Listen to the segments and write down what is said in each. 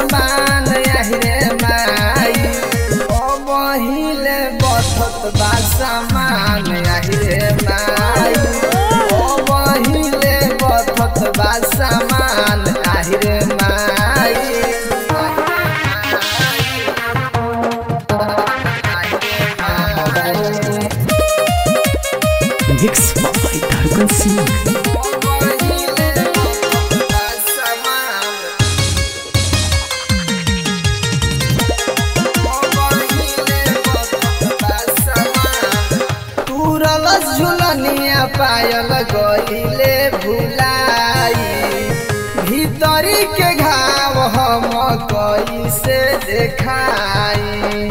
समान आहिरे माई अब हिले बथत बा समान आहिरे माई अब हिले बथत बा समान आहिरे माई Mixed by Dargan Singh. झुलनिया पायल गईले भुलाई भीतरी के घाव हम कैसे देखाई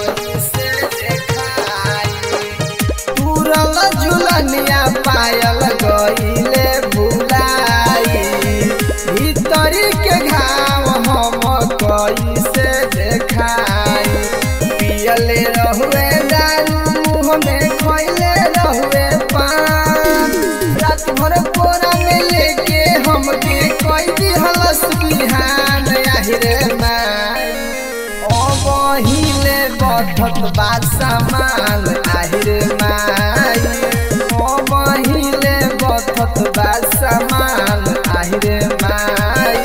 तुरल झुलनिया पायल गईले भुलाई भीतरी के घाव हम कैसे देखाई पियले रहुए दारू मुँह में खैले रहुए पान रात भर कोरा में लेके हमके कोई दिहलस बिहान आहिरे माई अब हिले बथत बा समान आहिरे माई अब हिले बथत बा समान आहिरे माई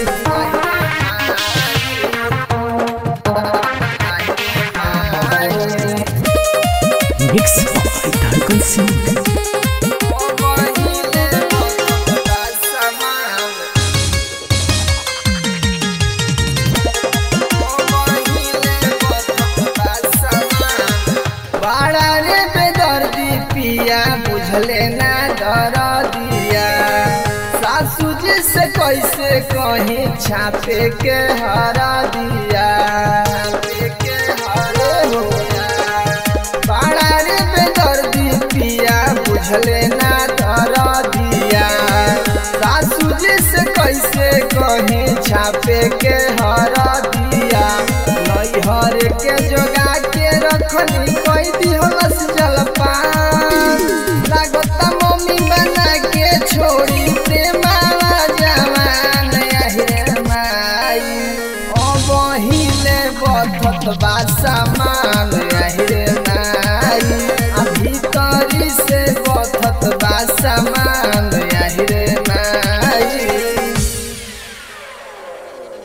Mixed by Dargan Singh. बड़ा रे बेदर्दी पिया बुझले ना डर दिया सासू जी से कैसे कहीं छापे के हरा दिया बड़ा रे बेदर्दी पिया बुझले ना डर दिया सासू जी से कैसे कहीं छापे के हरा दिया नैहर के जोगा के रखनी कोई दिहलस जलपान लागता मम्मी बना के छोड़ी प्रेमावा जवान आहिरे माई अब हिले बथत बा समान आहिरे